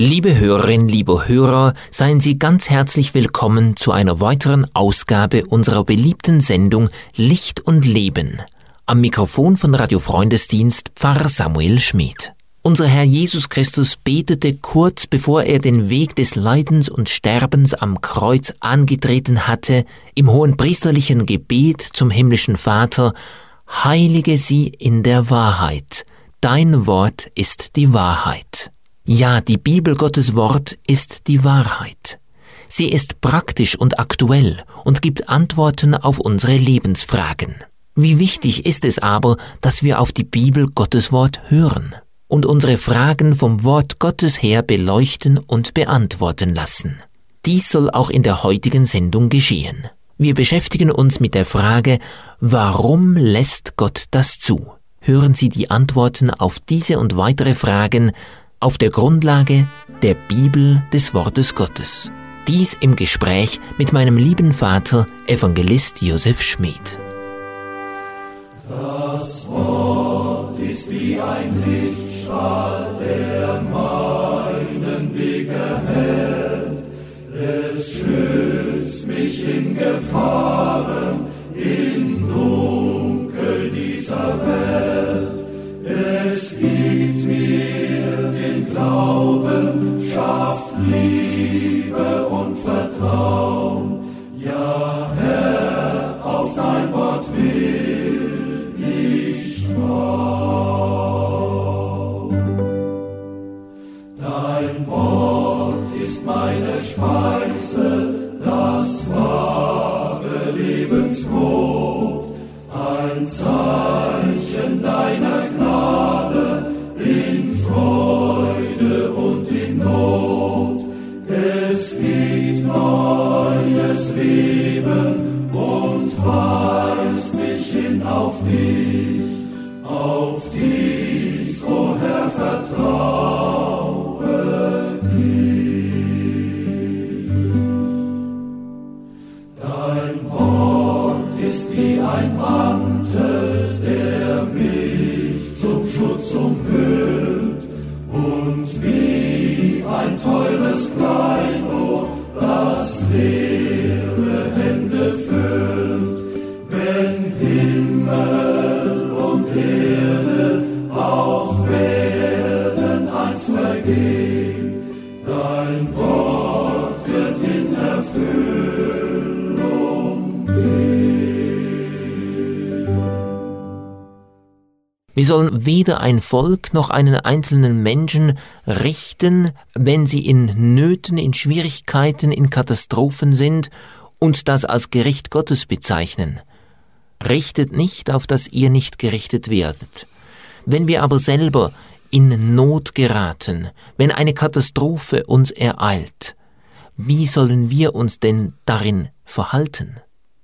Liebe Hörerinnen, liebe Hörer, seien Sie ganz herzlich willkommen zu einer weiteren Ausgabe unserer beliebten Sendung Licht und Leben. Am Mikrofon von Radio Freundesdienst Pfarrer Samuel Schmid. Unser Herr Jesus Christus betete kurz bevor er den Weg des Leidens und Sterbens am Kreuz angetreten hatte, im hohenpriesterlichen Gebet zum himmlischen Vater: Heilige sie in der Wahrheit. Dein Wort ist die Wahrheit. Ja, die Bibel, Gottes Wort, ist die Wahrheit. Sie ist praktisch und aktuell und gibt Antworten auf unsere Lebensfragen. Wie wichtig ist es aber, dass wir auf die Bibel, Gottes Wort, hören und unsere Fragen vom Wort Gottes her beleuchten und beantworten lassen. Dies soll auch in der heutigen Sendung geschehen. Wir beschäftigen uns mit der Frage: Warum lässt Gott das zu? Hören Sie die Antworten auf diese und weitere Fragen auf der Grundlage der Bibel des Wortes Gottes. Dies im Gespräch mit meinem lieben Vater, Evangelist Josef Schmid. Das Wort ist wie ein Lichtstrahl, der meinen Weg erhellt. Es schützt mich in Gefahren, im Dunkel dieser Welt. Es gibt mir den Glauben, schafft Liebe und Vertrauen. Ja, Herr, auf dein Wort will ich bauen. Dein Wort ist meine Speise, das wahre Lebensbrot, ein Zeichen deiner Gnade in Freude und in Not. Es gibt neues Leben und weist mich hin auf dich. Auf dies, o Herr, vertraue ich. Dein Wort ist wie ein Mantel, der mich zum Schutz umhüllt, und wie ein teures Kleinod, das leere Hände füllt. Wenn Himmel und Erde auch werden einst vergehen, dein Wort wird in Erfüllung gehen. Wir sollen weder ein Volk noch einen einzelnen Menschen richten, wenn sie in Nöten, in Schwierigkeiten, in Katastrophen sind und das als Gericht Gottes bezeichnen. Richtet nicht, auf dass ihr nicht gerichtet werdet. Wenn wir aber selber in Not geraten, wenn eine Katastrophe uns ereilt, wie sollen wir uns denn darin verhalten?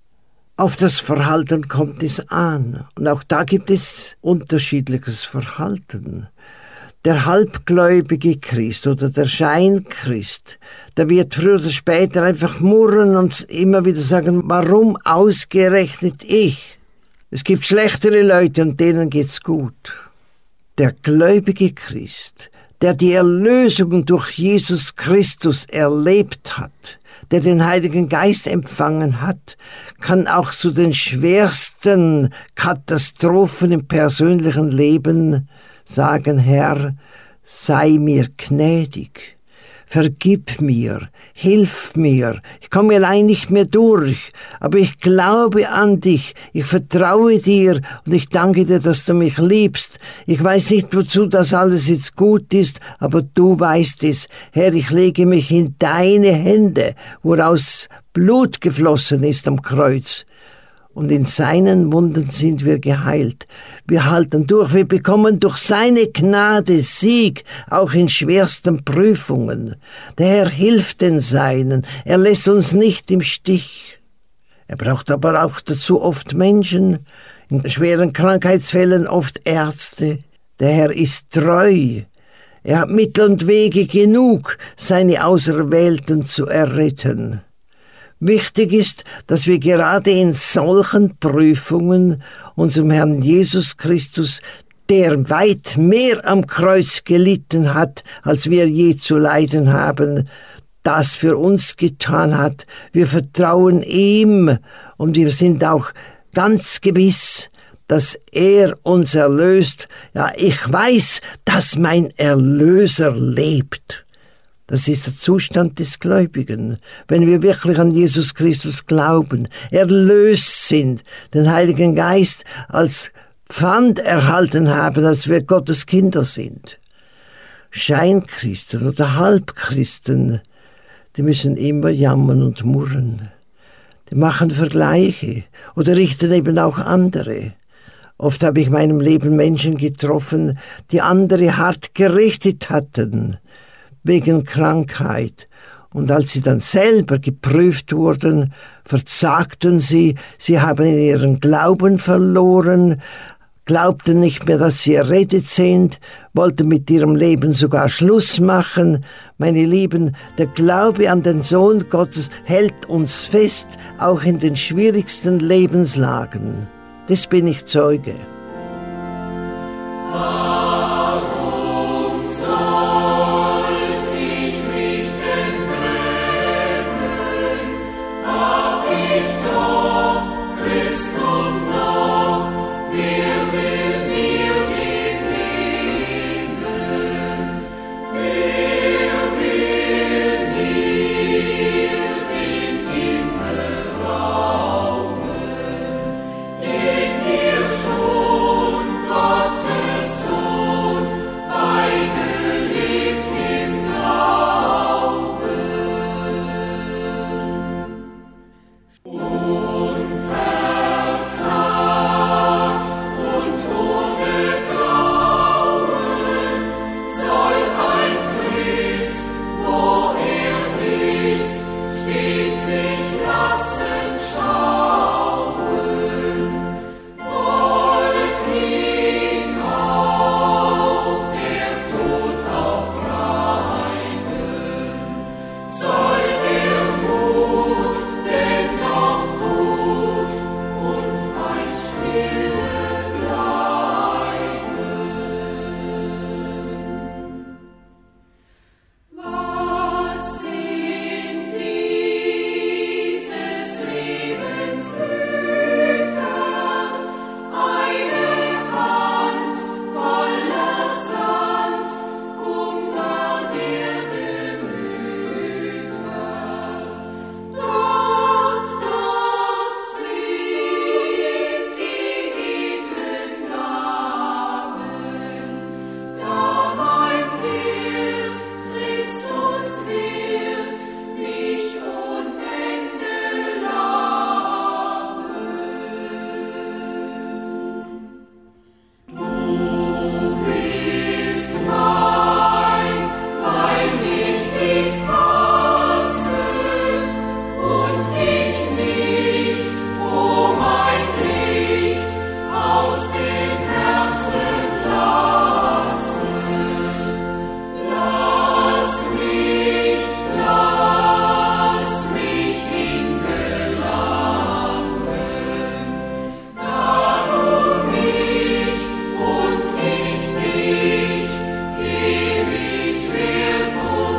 Auf das Verhalten kommt es an. Und auch da gibt es unterschiedliches Verhalten. Der halbgläubige Christ oder der Scheinchrist, der wird früher oder später einfach murren und immer wieder sagen: Warum ausgerechnet ich? Es gibt schlechtere Leute und denen geht's gut. Der gläubige Christ, der die Erlösung durch Jesus Christus erlebt hat, der den Heiligen Geist empfangen hat, kann auch zu den schwersten Katastrophen im persönlichen Leben sagen: Herr, sei mir gnädig, vergib mir, hilf mir, ich komme allein nicht mehr durch, aber ich glaube an dich, ich vertraue dir und ich danke dir, dass du mich liebst. Ich weiß nicht, wozu das alles jetzt gut ist, aber du weißt es. Herr, ich lege mich in deine Hände, woraus Blut geflossen ist am Kreuz. Und in seinen Wunden sind wir geheilt. Wir halten durch, wir bekommen durch seine Gnade Sieg, auch in schwersten Prüfungen. Der Herr hilft den Seinen, er lässt uns nicht im Stich. Er braucht aber auch dazu oft Menschen, in schweren Krankheitsfällen oft Ärzte. Der Herr ist treu. Er hat Mittel und Wege genug, seine Auserwählten zu erretten. Wichtig ist, dass wir gerade in solchen Prüfungen unserem Herrn Jesus Christus der weit mehr am Kreuz gelitten hat, als wir je zu leiden haben, das für uns getan hat. Wir vertrauen ihm und wir sind auch ganz gewiss, dass er uns erlöst. Ja, ich weiß, dass mein Erlöser lebt. Das ist der Zustand des Gläubigen. Wenn wir wirklich an Jesus Christus glauben, erlöst sind, den Heiligen Geist als Pfand erhalten haben, als wir Gottes Kinder sind. Scheinchristen oder Halbchristen, die müssen immer jammern und murren. Die machen Vergleiche oder richten eben auch andere. Oft habe ich in meinem Leben Menschen getroffen, die andere hart gerichtet hatten, wegen Krankheit. Und als sie dann selber geprüft wurden, verzagten sie haben ihren Glauben verloren, glaubten nicht mehr, dass sie errettet sind, wollten mit ihrem Leben sogar Schluss machen. Meine Lieben, der Glaube an den Sohn Gottes hält uns fest, auch in den schwierigsten Lebenslagen. Das bin ich Zeuge. Warum sollt ich mich denn grämen? Hab ich doch Christum noch, wer will mir den nehmen? Wer will mir den Himmel rauben? Den mir schon Gottes Sohn beigelebt im Glauben. Unverzagt und ohne Grauen soll ein Christ, wo er ist, stets sich lassen schauen. Wollt ihn auch der Tod aufreiben, soll der Mut dennoch gut und fein stille bleiben. Was sind dieses Lebens Güter? Eine Hand voller Sand, Kummer der Gemüter. Dort sind die edlen Gaben, da mein Wirt Christus wird mich ohne Ende laben. Du bist mein, weil ich dich fasse und dich nicht, o mein Licht, aus dem Herzen lasse. Lass mich hingelangen, darum mich und ich dich ewig wird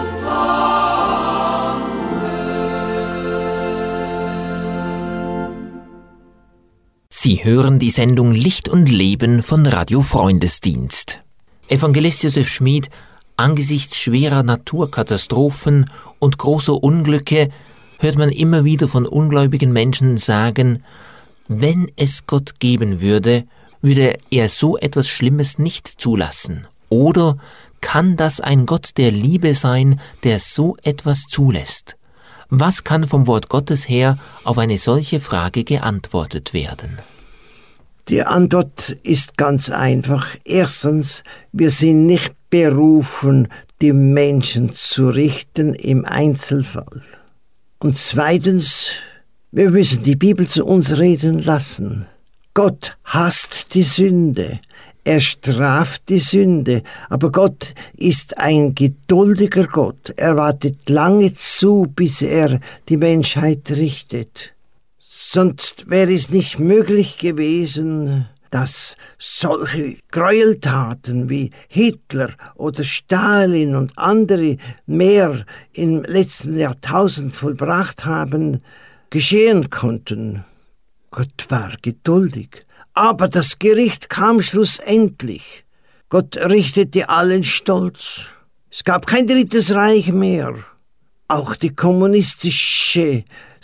umfangen. Sie hören die Sendung Licht und Leben von Radio Freundesdienst. Evangelist Josef Schmid, angesichts schwerer Naturkatastrophen und großer Unglücke hört man immer wieder von ungläubigen Menschen sagen, wenn es Gott geben würde, würde er so etwas Schlimmes nicht zulassen. Oder kann das ein Gott der Liebe sein, der so etwas zulässt? Was kann vom Wort Gottes her auf eine solche Frage geantwortet werden? Die Antwort ist ganz einfach. Erstens, wir sind nicht berufen, die Menschen zu richten im Einzelfall. Und zweitens, wir müssen die Bibel zu uns reden lassen. Gott hasst die Sünde. Er straft die Sünde, aber Gott ist ein geduldiger Gott. Er wartet lange zu, bis er die Menschheit richtet. Sonst wäre es nicht möglich gewesen, dass solche Gräueltaten wie Hitler oder Stalin und andere mehr im letzten Jahrtausend vollbracht haben, geschehen konnten. Gott war geduldig, aber das Gericht kam schlussendlich. Gott richtete allen Stolz. Es gab kein drittes Reich mehr. Auch die kommunistische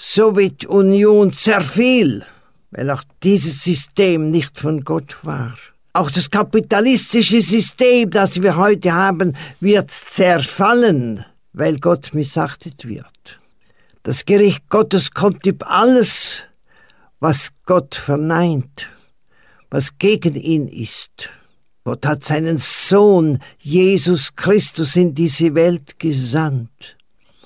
Sowjetunion zerfiel, weil auch dieses System nicht von Gott war. Auch das kapitalistische System, das wir heute haben, wird zerfallen, weil Gott missachtet wird. Das Gericht Gottes kommt über alles, was Gott verneint, was gegen ihn ist. Gott hat seinen Sohn Jesus Christus in diese Welt gesandt.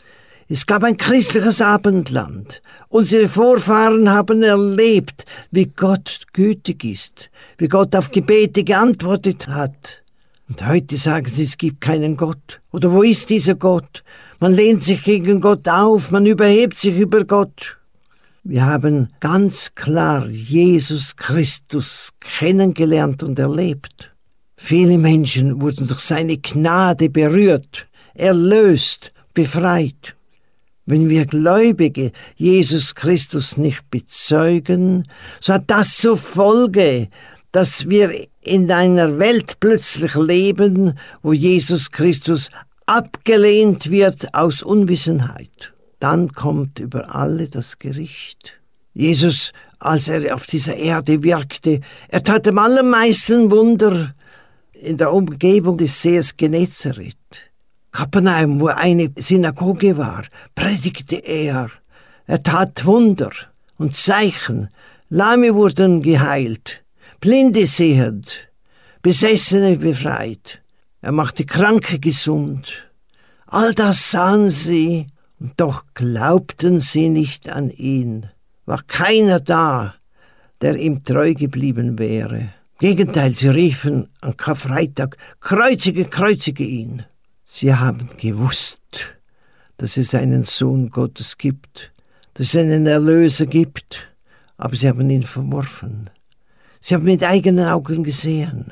Es gab ein christliches Abendland. Unsere Vorfahren haben erlebt, wie Gott gütig ist, wie Gott auf Gebete geantwortet hat. Und heute sagen sie, es gibt keinen Gott. Oder wo ist dieser Gott? Man lehnt sich gegen Gott auf, man überhebt sich über Gott. Wir haben ganz klar Jesus Christus kennengelernt und erlebt. Viele Menschen wurden durch seine Gnade berührt, erlöst, befreit. Wenn wir Gläubige Jesus Christus nicht bezeugen, so hat das zur Folge, dass wir in einer Welt plötzlich leben, wo Jesus Christus abgelehnt wird aus Unwissenheit. Dann kommt über alle das Gericht. Jesus, als er auf dieser Erde wirkte, er tat am allermeisten Wunder in der Umgebung des Sees Genezareth. Kapernaum, wo eine Synagoge war, predigte er. Er tat Wunder und Zeichen. Lahme wurden geheilt, Blinde sehend, Besessene befreit. Er machte Kranke gesund. All das sahen sie, und doch glaubten sie nicht an ihn. War keiner da, der ihm treu geblieben wäre. Im Gegenteil, sie riefen an Karfreitag, kreuzige, kreuzige ihn. Sie haben gewusst, dass es einen Sohn Gottes gibt, dass es einen Erlöser gibt, aber sie haben ihn verworfen. Sie haben mit eigenen Augen gesehen.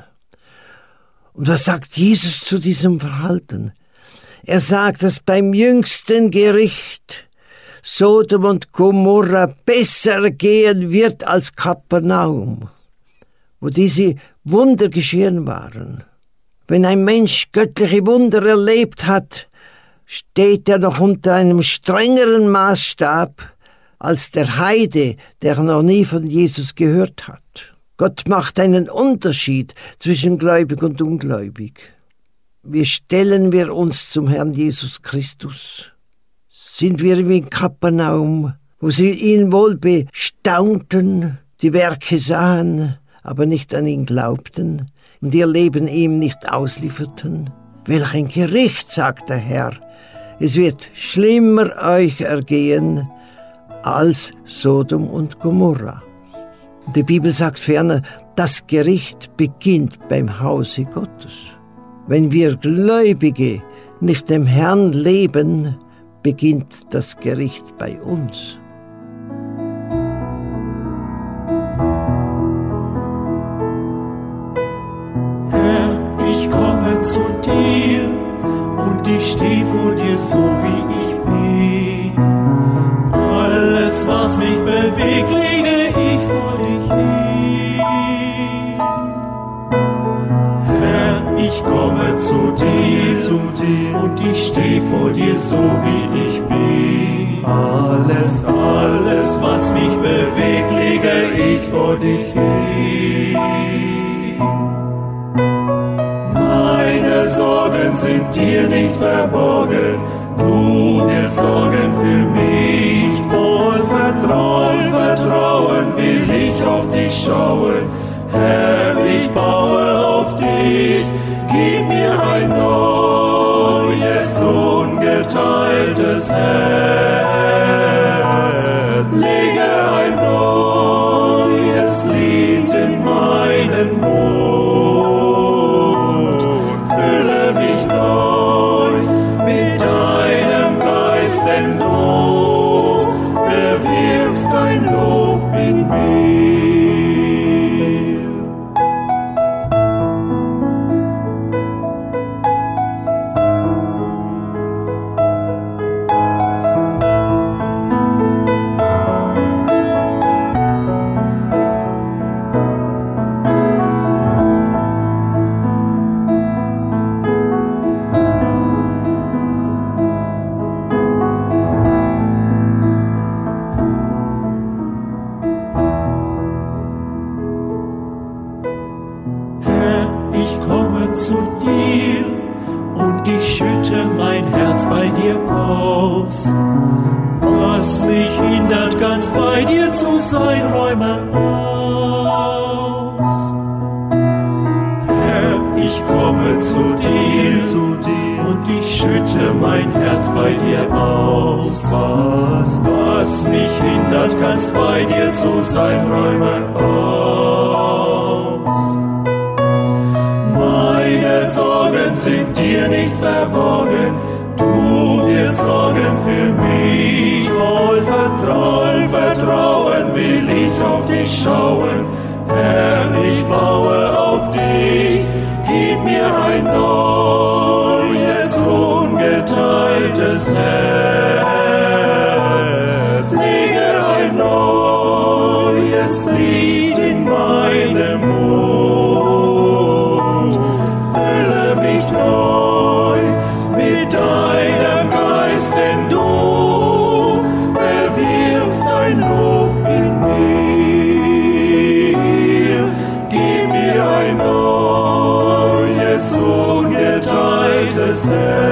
Und was sagt Jesus zu diesem Verhalten? Er sagt, dass beim jüngsten Gericht Sodom und Gomorra besser gehen wird als Kapernaum, wo diese Wunder geschehen waren. Wenn ein Mensch göttliche Wunder erlebt hat, steht er noch unter einem strengeren Maßstab als der Heide, der noch nie von Jesus gehört hat. Gott macht einen Unterschied zwischen gläubig und ungläubig. Wie stellen wir uns zum Herrn Jesus Christus? Sind wir wie in Kapernaum, wo sie ihn wohl bestaunten, die Werke sahen, aber nicht an ihn glaubten und ihr Leben ihm nicht auslieferten? Welch ein Gericht, sagt der Herr. Es wird schlimmer euch ergehen als Sodom und Gomorra. Die Bibel sagt ferner, das Gericht beginnt beim Hause Gottes. Wenn wir Gläubige nicht dem Herrn leben, beginnt das Gericht bei uns. Herr, ich komme zu dir und ich stehe vor dir so wie ich bin. Alles, was mich bewegt, lege ich vor dich hin. Herr, ich komme zu dir und ich stehe vor dir so wie ich bin. Alles, was mich bewegt, lege ich vor dich hin. Meine Sorgen sind dir nicht verborgen, du wirst sorgen für mich. Voll Vertrauen will ich auf dich schauen. Herr, ich baue auf dich, gib mir ein neues, ungeteiltes Herz. Lege ein neues Lied in meinen Mund. Fülle mich neu mit deinem Geist, denn du hindert, ganz bei dir zu sein, räume aus. Herr, ich komme zu dir und ich schütte mein Herz bei dir aus. Was mich hindert, ganz bei dir zu sein, räume aus. Meine Sorgen sind dir nicht verborgen, du wirst sorgen für mich. Voll Vertrauen will ich auf dich schauen. Herr, ich baue auf dich, gib mir ein neues, ungeteiltes Herz. Lege ein neues Lied in meinen Mund. Fülle mich neu mit deinem Geist, denn du erwirbst ein Lob in mir. Gib mir ein neues, ungeteiltes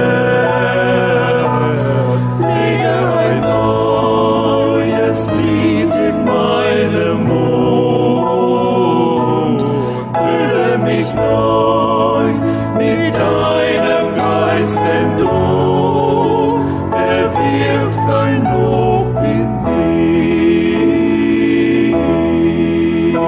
Herz. Lege ein neues Lied in meinem Mund. Fülle mich neu mit deinem Geist, denn du erwirbst ein Lob in mir.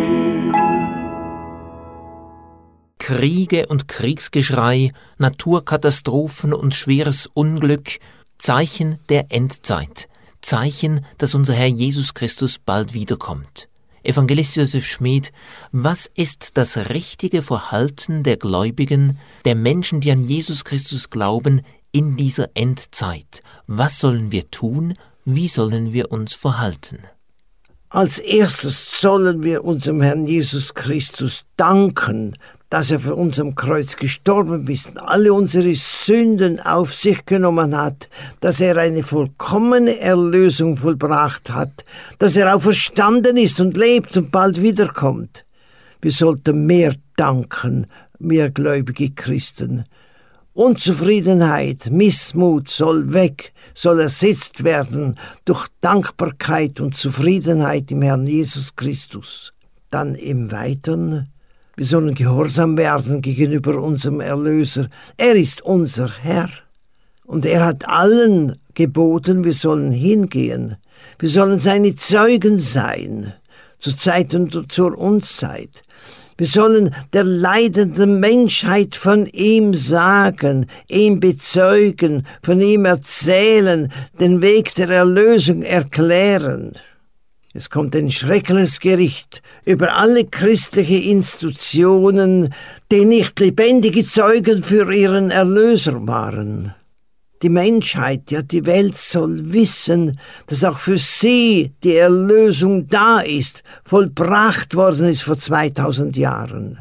Kriege und Kriegsgeschrei, Naturkatastrophen und schweres Unglück, Zeichen der Endzeit, Zeichen, dass unser Herr Jesus Christus bald wiederkommt. Evangelist Josef Schmid, was ist das richtige Verhalten der Gläubigen, der Menschen, die an Jesus Christus glauben, in dieser Endzeit? Was sollen wir tun? Wie sollen wir uns verhalten? Als erstes sollen wir unserem Herrn Jesus Christus danken, dass er für uns am Kreuz gestorben ist und alle unsere Sünden auf sich genommen hat, dass er eine vollkommene Erlösung vollbracht hat, dass er auferstanden ist und lebt und bald wiederkommt. Wir sollten mehr danken, mehr gläubige Christen. Unzufriedenheit, Missmut soll weg, soll ersetzt werden durch Dankbarkeit und Zufriedenheit im Herrn Jesus Christus. Dann im Weiteren, wir sollen gehorsam werden gegenüber unserem Erlöser. Er ist unser Herr und er hat allen geboten, wir sollen hingehen. Wir sollen seine Zeugen sein, zur Zeit und zur Unzeit. Wir sollen der leidenden Menschheit von ihm sagen, ihm bezeugen, von ihm erzählen, den Weg der Erlösung erklären. Es kommt ein schreckliches Gericht über alle christlichen Institutionen, die nicht lebendige Zeugen für ihren Erlöser waren. Die Menschheit, ja die Welt soll wissen, dass auch für sie die Erlösung da ist, vollbracht worden ist vor 2000 Jahren.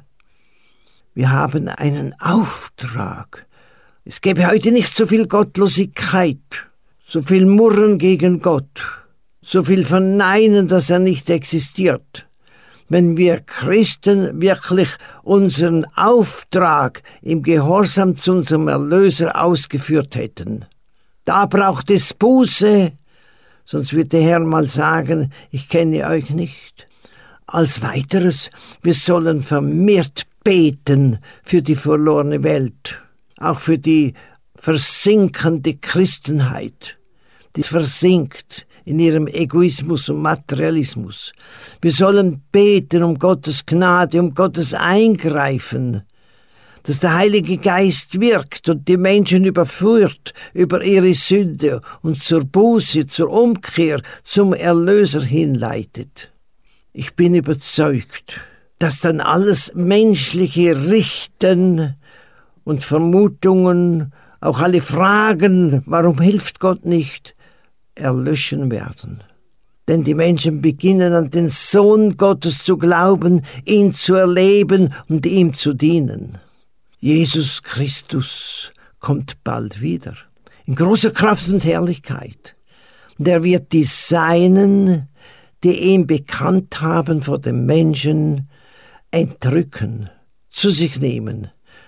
Wir haben einen Auftrag. Es gäbe heute nicht so viel Gottlosigkeit, so viel Murren gegen Gott, so viel Verneinen, dass er nicht existiert. Wenn wir Christen wirklich unseren Auftrag im Gehorsam zu unserem Erlöser ausgeführt hätten. Da braucht es Buße, sonst wird der Herr mal sagen, ich kenne euch nicht. Als weiteres, wir sollen vermehrt beten für die verlorene Welt, auch für die versinkende Christenheit, die versinkt in ihrem Egoismus und Materialismus. Wir sollen beten um Gottes Gnade, um Gottes Eingreifen, dass der Heilige Geist wirkt und die Menschen überführt über ihre Sünde und zur Buße, zur Umkehr, zum Erlöser hinleitet. Ich bin überzeugt, dass dann alles menschliche Richten und Vermutungen, auch alle Fragen, warum hilft Gott nicht, erlöschen werden. Denn die Menschen beginnen an den Sohn Gottes zu glauben, ihn zu erleben und ihm zu dienen. Jesus Christus kommt bald wieder, in großer Kraft und Herrlichkeit. Und er wird die Seinen, die ihn bekannt haben vor den Menschen, entrücken, zu sich nehmen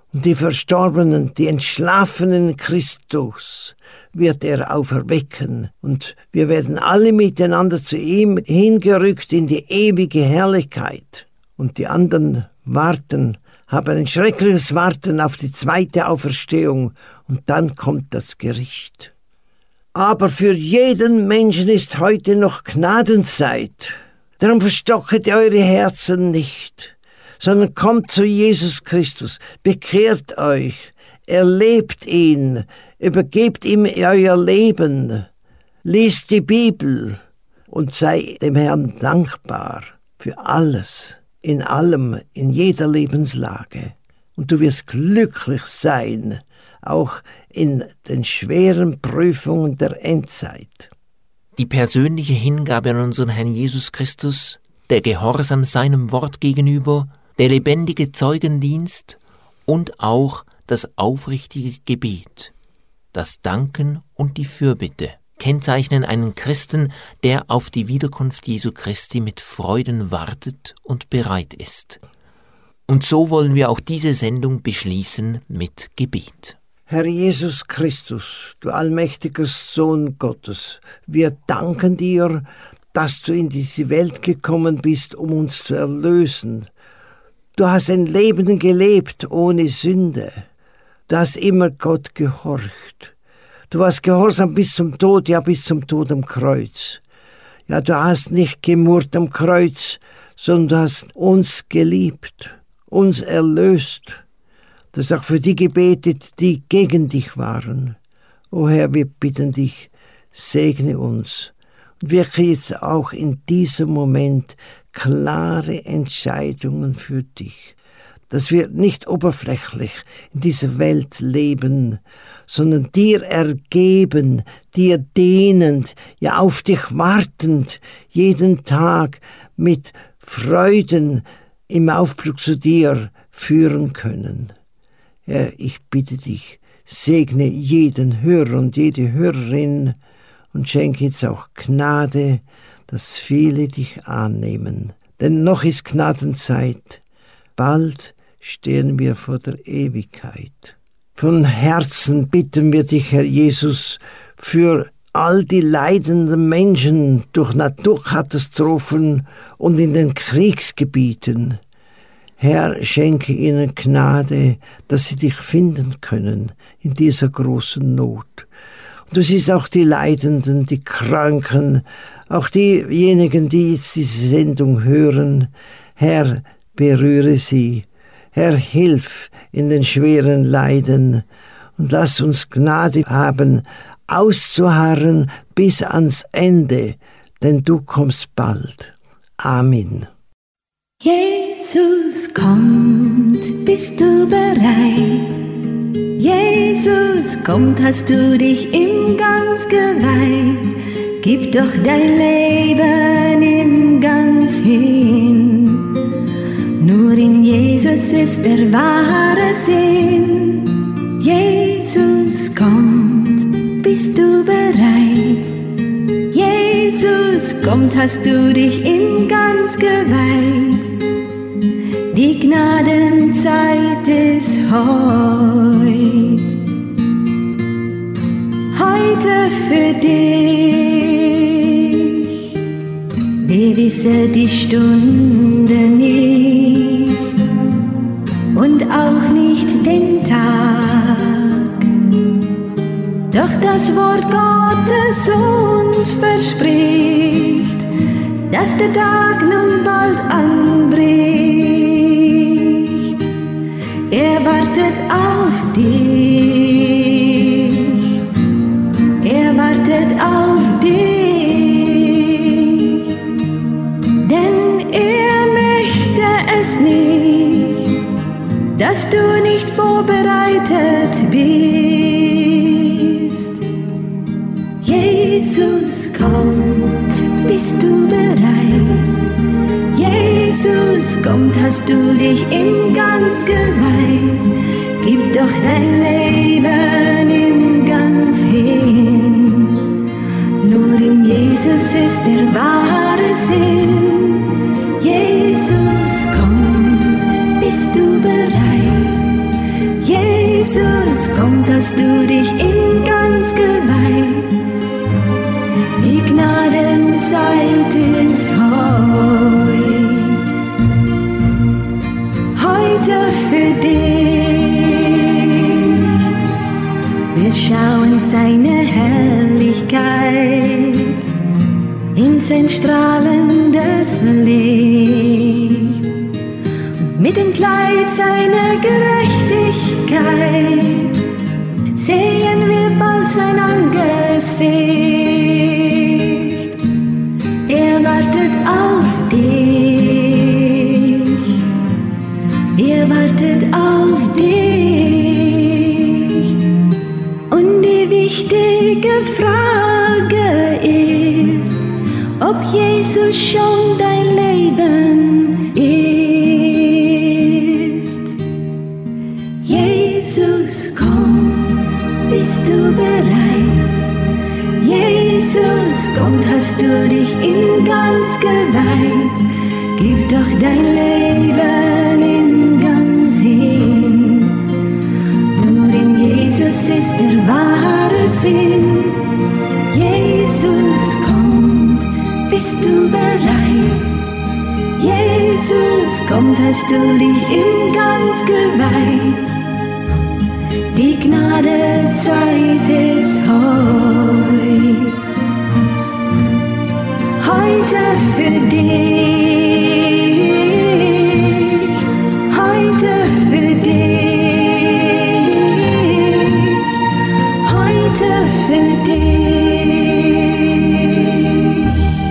Und die Verstorbenen, die Entschlafenen in Christus, wird er auferwecken. Und wir werden alle miteinander zu ihm hingerückt in die ewige Herrlichkeit. Und die anderen warten, haben ein schreckliches Warten auf die zweite Auferstehung. Und dann kommt das Gericht. Aber für jeden Menschen ist heute noch Gnadenzeit. Darum verstocket eure Herzen nicht, sondern kommt zu Jesus Christus, bekehrt euch, erlebt ihn, übergebt ihm euer Leben, liest die Bibel und sei dem Herrn dankbar für alles, in allem, in jeder Lebenslage. Und du wirst glücklich sein, auch in den schweren Prüfungen der Endzeit. Die persönliche Hingabe an unseren Herrn Jesus Christus, der Gehorsam seinem Wort gegenüber, der lebendige Zeugendienst und auch das aufrichtige Gebet, das Danken und die Fürbitte kennzeichnen einen Christen, der auf die Wiederkunft Jesu Christi mit Freuden wartet und bereit ist. Und so wollen wir auch diese Sendung beschließen mit Gebet. Herr Jesus Christus, du allmächtiger Sohn Gottes, wir danken dir, dass du in diese Welt gekommen bist, um uns zu erlösen. Du hast ein Leben gelebt ohne Sünde. Du hast immer Gott gehorcht. Du warst gehorsam bis zum Tod, ja bis zum Tod am Kreuz. Ja, du hast nicht gemurrt am Kreuz, sondern du hast uns geliebt, uns erlöst. Das ist auch für die gebetet, die gegen dich waren. O Herr, wir bitten dich, segne uns und wirke jetzt auch in diesem Moment klare Entscheidungen für dich, dass wir nicht oberflächlich in dieser Welt leben, sondern dir ergeben, dir dienend, ja auf dich wartend, jeden Tag mit Freuden im Aufblick zu dir führen können. Herr, ich bitte dich, segne jeden Hörer und jede Hörerin und schenke jetzt auch Gnade, dass viele dich annehmen. Denn noch ist Gnadenzeit. Bald stehen wir vor der Ewigkeit. Von Herzen bitten wir dich, Herr Jesus, für all die leidenden Menschen durch Naturkatastrophen und in den Kriegsgebieten. Herr, schenke ihnen Gnade, dass sie dich finden können in dieser großen Not. Und du siehst auch die Leidenden, die Kranken, auch diejenigen, die jetzt diese Sendung hören. Herr, berühre sie. Herr, hilf in den schweren Leiden und lass uns Gnade haben, auszuharren bis ans Ende, denn du kommst bald. Amen. Jesus kommt, bist du bereit? Jesus kommt, hast du dich ihm ganz geweiht? Gib doch dein Leben ihm ganz hin. Nur in Jesus ist der wahre Sinn. Jesus kommt, bist du bereit? Jesus kommt, hast du dich ihm ganz geweiht? Die Gnadenzeit ist heute für dich. Wir wissen die Stunde nicht und auch nicht den Tag. Doch das Wort Gottes uns verspricht, dass der Tag nun bald anbricht. Er wartet auf dich, er wartet auf dich, denn er möchte es nicht, dass du nicht vorbereitet bist. Jesus kommt, bist du bereit? Jesus kommt, hast du dich ihm ganz geweiht? Gib doch dein Leben ihm ganz hin. Nur in Jesus ist der wahre Sinn. Jesus kommt, bist du bereit? Jesus kommt, hast du dich ihm ganz geweiht. Die Gnadenzeit ist heute für dich. Wir schauen seine Herrlichkeit in sein strahlendes Licht. Und mit dem Kleid seiner Gerechtigkeit sehen wir bald sein Angesicht. Er wartet auf dich. Er wartet auf dich. Und die wichtige Frage ist, ob Jesus schon dein Leben ist. Jesus kommt, bist du bereit? Jesus kommt, hast du dich ihm ganz geweiht? Gib doch dein Leben ihm ganz hin. Nur in Jesus ist der wahre Sinn. Jesus kommt, bist du bereit? Jesus kommt, hast du dich ihm ganz geweiht? Die Gnadezeit ist heute für dich, heute für dich, heute für dich.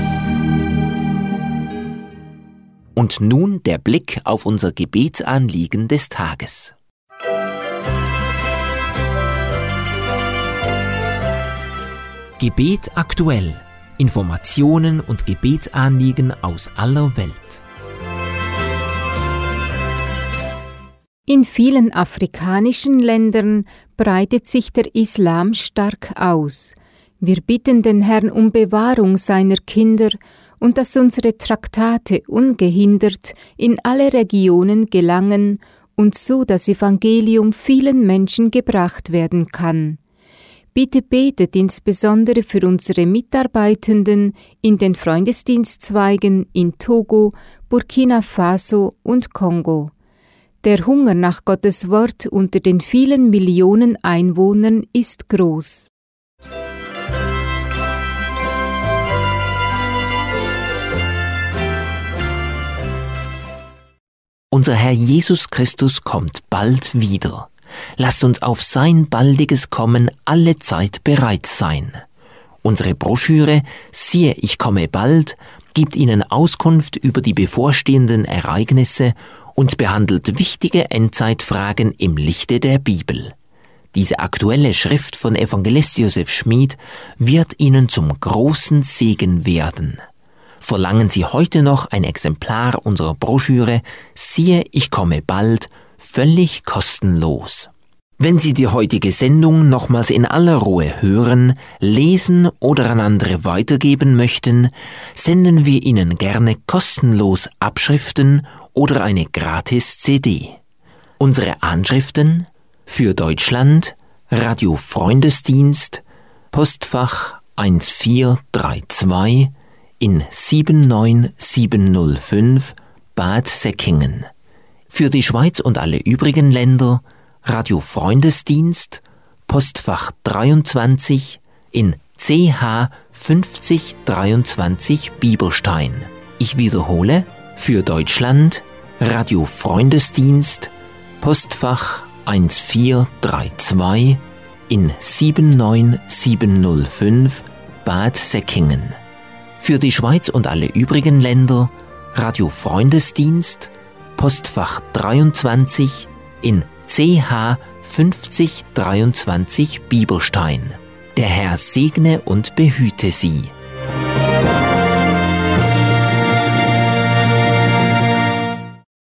Und nun der Blick auf unser Gebetsanliegen des Tages. Gebet aktuell. Informationen und Gebetsanliegen aus aller Welt. In vielen afrikanischen Ländern breitet sich der Islam stark aus. Wir bitten den Herrn um Bewahrung seiner Kinder und dass unsere Traktate ungehindert in alle Regionen gelangen und so das Evangelium vielen Menschen gebracht werden kann. Bitte betet insbesondere für unsere Mitarbeitenden in den Freundesdienstzweigen in Togo, Burkina Faso und Kongo. Der Hunger nach Gottes Wort unter den vielen Millionen Einwohnern ist groß. Unser Herr Jesus Christus kommt bald wieder. Lasst uns auf sein baldiges Kommen alle Zeit bereit sein. Unsere Broschüre »Siehe, ich komme bald« gibt Ihnen Auskunft über die bevorstehenden Ereignisse und behandelt wichtige Endzeitfragen im Lichte der Bibel. Diese aktuelle Schrift von Evangelist Josef Schmid wird Ihnen zum großen Segen werden. Verlangen Sie heute noch ein Exemplar unserer Broschüre »Siehe, ich komme bald«, völlig kostenlos. Wenn Sie die heutige Sendung nochmals in aller Ruhe hören, lesen oder an andere weitergeben möchten, senden wir Ihnen gerne kostenlos Abschriften oder eine Gratis-CD. Unsere Anschriften: für Deutschland Radio Freundesdienst, Postfach 1432 in 79705 Bad Säckingen. Für die Schweiz und alle übrigen Länder Radio Freundesdienst, Postfach 23 in CH 5023 Bieberstein. Ich wiederhole, für Deutschland Radio Freundesdienst, Postfach 1432 in 79705 Bad Säckingen. Für die Schweiz und alle übrigen Länder Radio Freundesdienst, Postfach 23 in CH 5023 Bieberstein. Der Herr segne und behüte Sie.